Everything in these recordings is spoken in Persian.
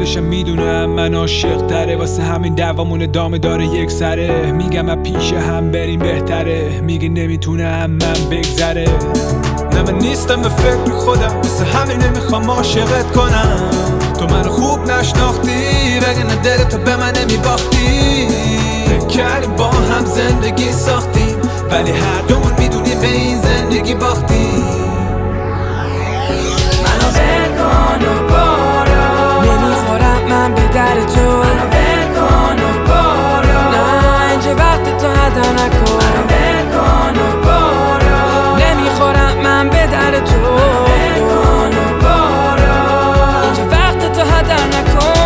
خودشم میدونم من عاشق تره، واسه همین دعوامون ادامه داره یک سره. میگم من پیش هم بریم بهتره، میگه نمیتونم من بگذره. نه من نیستم به فکر خودم، واسه همین نمیخوام عاشقت کنم. تو منو خوب نشناختی وگرنه دلتو به من نمیباختی. فکر کردیم با هم زندگی ساختیم ولی هر دومون میدونیم به این زندگی باختیم. منو ول کن و برو، نمیخورم من به در تو. منو ول کن و برو، نه اینجا وقت تو هدا نکن. منو ول کن و برو، نمیخورم من به در تو. ول کن و برو، اینجا وقت تو هدا نکن.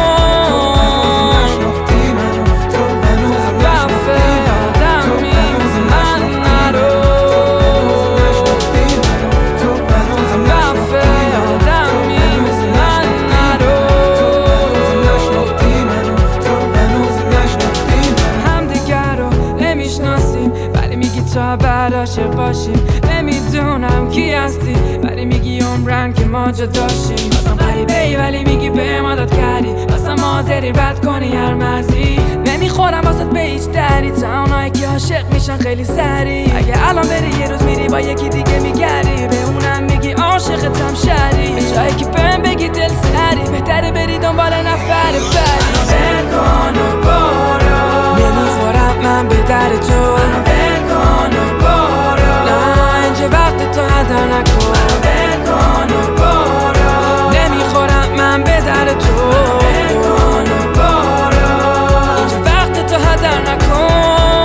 ولی میگی تا بعد عاشق باشیم. نمیدونم کی هستی ولی میگی عمرن که ما جدا داشتیم. بازم غریبه‌ای ولی میگی به ما داد کردی، بازم حاضری رد کنی هر مرزی. نمیخورم واسه به هیچ دری، تا اونایی که عاشق میشن خیلی سری. اگه الان بری یه روز میری با یکی دیگه میگردی، به اونم میگی عاشقتم شری. به جایی که بهم بگی دل سری، بهتره بری دنبال نفر بری. ول کن و برو، نمیخورم من به در تو. ول کن و برو، نه اینجا وقت تو هدا نکن. ول کن و برو، نمیخورم من به در تو. ول کن و برو، اینجا وقت تو هدا نکن.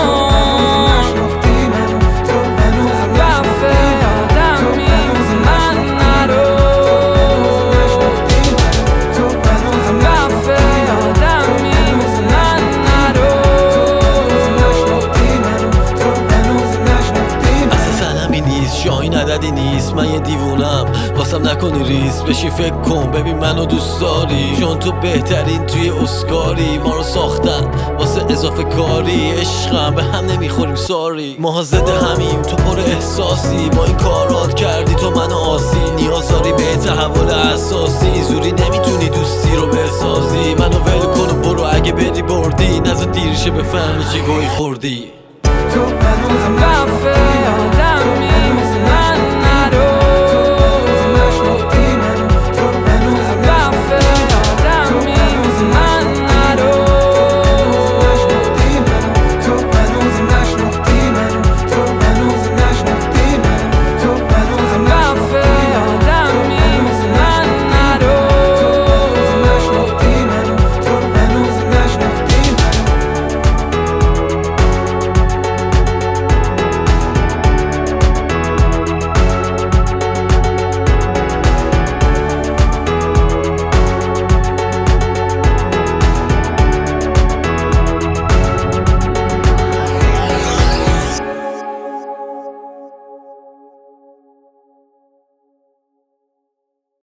جایی ندادی نیست، من یه دیوونم واسم نکنی ریس. بشین فکر کن ببین منو دوست داری، چون تو بهترین توی اسکاری. ما رو ساختن واسه اضافه کاری، عشقم به هم نمیخوریم ساری. ما زده همیم تو پر احساسی، با این کارات کردی تو منو آسی. نیاز داری به تحول اساسی، زوری نمیتونی دوستی رو بسازی. منو ول کن و برو، اگه بری بردی نزد دیرشه بفهمی چی گوی خوردی. تو